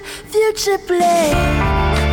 future play.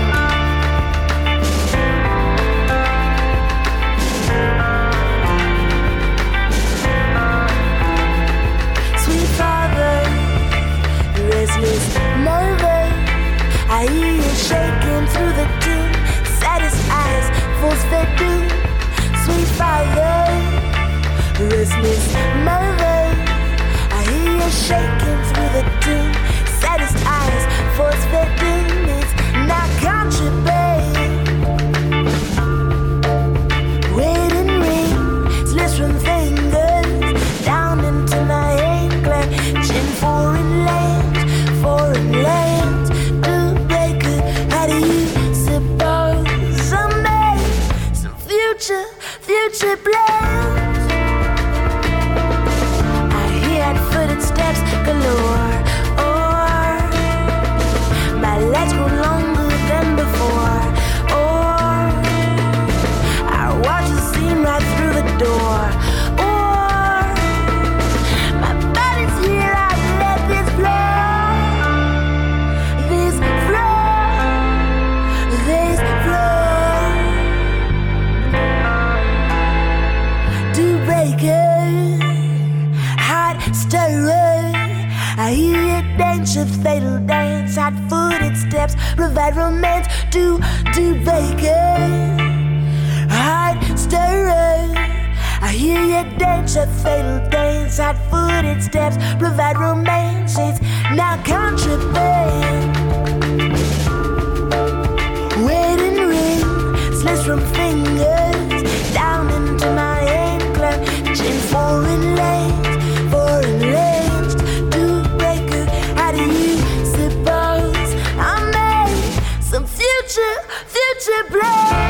Restless mother, I hear you shaking through the tune. Set his eyes, force fed doom. Sweet father, restless mother, I hear you shaking through the tune. Set his eyes, force fed doom. It's not country, babe. Wedding ring slips from fingers down into my ankle. Chin foreign lands, to break it. How do you suppose I made some future plans? I hear footed steps galore. Or my legs grow longer than before. Or I watch the scene right through the door. Or my body's here, I let this flow. I hear you dance your fatal dance. Hot-footed steps provide romance to vacant. Hot stirring. I hear you dance your fatal dance. Hot-footed steps provide romance. It's now contraband. Wedding ring slips from fingers down into my ankle. Chin foreign lanes. Future plans.